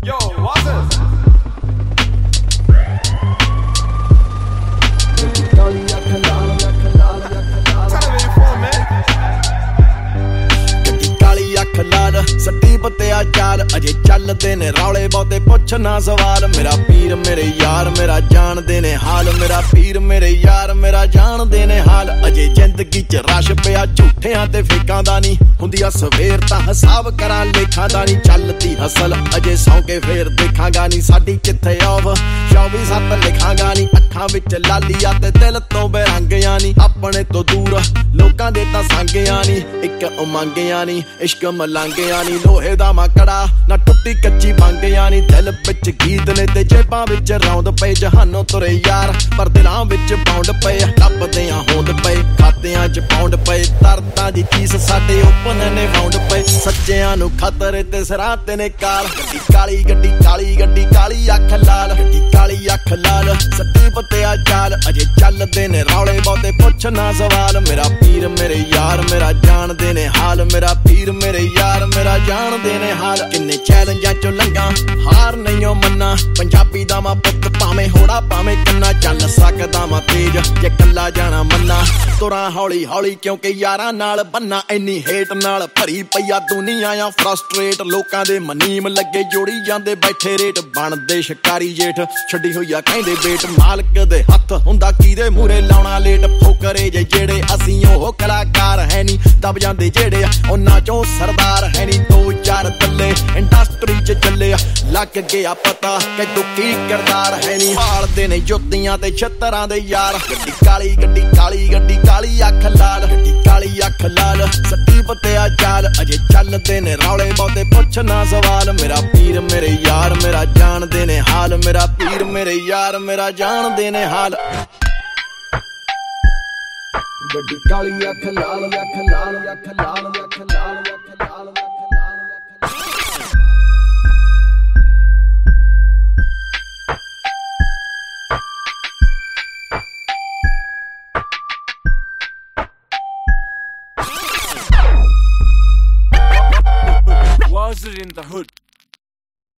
Yo, what's this? Tell me where you from, man. ਖਲਾਲ ਸੱਟੀ ਪੱਤਿਆ ਚਾਲ ਅਜੇ ਚੱਲਦੇ ਨੇ ਰੌਲੇ ਬਹੁਤੇ ਪੁੱਛ ਨਾ ਸਵਾਲ ਮੇਰਾ ਪੀਰ ਮੇਰੇ ਯਾਰ ਮੇਰਾ ਜਾਣਦੇ ਨੇ ਹਾਲ ਮੇਰਾ ਪੀਰ ਮੇਰੇ ਯਾਰ ਮੇਰਾ ਜਾਣਦੇ ਨੇ ਹਾਲ ਅਜੇ ਜ਼ਿੰਦਗੀ ਚ ਰਸ਼ ਪਿਆ ਝੂਠਿਆਂ ਤੇ ਫੇਕਾਂ ਦਾ ਨਹੀਂ ਹੁੰਦੀ ਆ ਸਵੇਰ ਤਾਂ ਹਿਸਾਬ ਕਰਾਂ ਲੇਖਾਂ ਦਾ ਨਹੀਂ ਚੱਲਦੀ ਹਸਲ ਅਜੇ ਸੌਂ ਕੇ ਫੇਰ ਦੇਖਾਂਗਾ ਨਹੀਂ ਸਾਡੀ ਕਿੱਥੇ ਆਵ 24/7 ਲਿਖਾਂਗਾ ਨਹੀਂ ਅੱਖਾਂ ਵਿੱਚ ਲਾਲੀਆ ਤੇ ਦਿਲ ਤੋਂ ਬੇਰੰਗਿਆ ਨਹੀਂ ਆਪਣੇ ਤੋਂ ਦੂਰ ਲੋਕਾਂ ਦੇ ਤਾਂ ਸੰਗਿਆ ਨਹੀਂ ਇੱਕ ਉਮੰਗਿਆ ਨਹੀਂ ਇਸ਼ਕ ਮਲੰਗਿਆ ਨੀ ਲੋਹੇ ਦਾ ਮਾਕੜਾ ਨਾ ਟੁੱਟੀ ਕੱਚੀ ਮੰਗਿਆ ਨੀ ਦਿਲ ਵਿੱਚ ਗੀਤ ਨੇ ਤੇ ਜੇਬਾਂ ਵਿੱਚ ਰੌਂਦ ਪਏ ਜਹਾਨੋਂ ਤੁਰੇ ਯਾਰ ਪਰ ਦਿਲਾਂ ਵਿੱਚ ਪੌਂਡ ਪਏ ਲੱਭਦੇ ਆ ਹੋਂਦ ਪਏ ਖਾਤਿਆਂ 'ਚ ਪੌਂਡ ਪਏ ਦਰਦਾਂ ਦੀ ਚੀਜ਼ ਸਾਡੇ ਓਪਨ ਨੇ ਫਾਉਂਡ ਪਏ ਸੱਚਿਆਂ ਨੂੰ ਖਤਰੇ ਤੇ ਸਿਰਾਂ ਤੇ ਨੇ ਕਾਲ ਗੱਡੀ ਕਾਲੀ ਗੱਡੀ ਕਾਲੀ ਗੱਡੀ ਕਾਲੀ ਅੱਖ ਲਾਲ ਗੱਡੀ ਕਾਲੀ ਅੱਖ ਲਾਲ ਸੱਟੀ ਪੱਤਿਆ ਚਾਲ ਅਜੇ ਚੱਲਦੇ ਨੇ ਰੌਲੇ ਬਹੁਤੇ ਪੁੱਛ ਨਾ ਸਵਾਲ ਮੇਰਾ ਪੀਰ ਮੇਰੇ ਯਾਰ ਮੇਰਾ ਜਾਣਦੇ ਨੇ ਹਾਲ ਮੇਰਾ ਪੀਰ ਮੇਰੇ ਯਾਰ ਮੇਰਾ ਜਾਣਦੇ ਨੇ ਹਾਲ ਕਿੰਨੇ ਚੈਲੰਜਾਂ ਚੋਂ ਲੰਘਾਂ ਹਾਰ ਨਹੀਂਓ ਮੰਨਾ ਪੰਜਾਬੀ ਦਾ ਮਾਂ ਪੁੱਤ ਭਾਵੇਂ ਹੋੜਾ ਭਾਵੇਂ ਕੰਨਾ ਚੱਲ ਸਕਦਾ ਮਾਂ ਤੇਜ ਜੇ ਕੱਲਾ ਜਾਣਾ ਮੰਨਾ ਤੁਰਾਂ ਹੌਲੀ ਹੌਲੀ ਕਿਉਂਕਿ ਯਾਰਾਂ ਨਾਲ ਬੰਨਾ ਇੰਨੀ ਹੇਟ ਨਾਲ ਭਰੀ ਪਈਆ ਦੁਨੀਆ ਆ ਫਰਸਟ੍ਰੇਟ ਲੋਕਾਂ ਦੇ ਮਨੀਮ ਲੱਗੇ ਜੋੜੀ ਜਾਂਦੇ ਬੈਠੇ ਰੇਟ ਬਣਦੇ ਸ਼ਿਕਾਰੀ ਜੇਠ ਛੱਡੀ ਹੋਈ ਆ ਕਹਿੰਦੇ ਵੇਟ ਮਾਲਕ ਦੇ ਹੱਥ ਹੁੰਦਾ ਕਿਹਦੇ ਮੂਰੇ ਲਾਉਣਾ ਲੇਟ ਫੋਕਰੇ ਜੇ ਜਿਹੜੇ ਅਸੀਂ ਉਹ ਕਲਾਕਾਰ ਹੈ ਨੀ ਦਬ ਜਾਂਦੇ ਜਿਹੜੇ ਉਹਨਾਂ ਚੋਂ ਸਰਦਾਰ ਹੈ ਨੀ 2-4 ਥੱਲੇ ਇੰਡਸਟਰੀ 'ਚ ਚੱਲੇ ਲੱਗ ਗਿਆ ਪਤਾ ਕਿ ਤੂੰ ਕੀ ਕਰਦਾਰ ਹੈ ਨੀ ਭਾਲਦੇ ਨੇ ਜੁੱਤੀਆਂ ਤੇ ਛੱਤਰਾਂ ਦੇ ਯਾਰ ਗੱਡੀ ਕਾਲੀ ਗੱਡੀ ਕਾਲੀ ਗੱਡੀ ਕਾਲੀ ਅੱਖ ਲਾਲ ਗੱਡੀ ਕਾਲੀ ਅੱਖ ਲਾਲ ਸੱਟੀ ਪੱਤਿਆ ਚਾਲ ਅਜੇ ਚੱਲਦੇ ਨੇ ਰੌਲੇ ਬਹੁਤੇ ਪੁੱਛ ਨਾ ਸਵਾਲ ਮੇਰਾ ਪੀਰ ਮੇਰੇ ਯਾਰ ਮੇਰਾ ਜਾਣਦੇ ਨੇ ਹਾਲ ਮੇਰਾ ਪੀਰ ਮੇਰੇ ਯਾਰ ਮੇਰਾ ਜਾਣਦੇ ਨੇ ਹਾਲ ਗੱਡੀ ਕਾਲੀ ਅੱਖ ਲਾਲ ਅੱਖ ਲਾਲ ਅੱਖ ਲਾਲ ਅੱਖ ਲਾਲ ਅੱਖ ਲਾਲ Was it in the hood?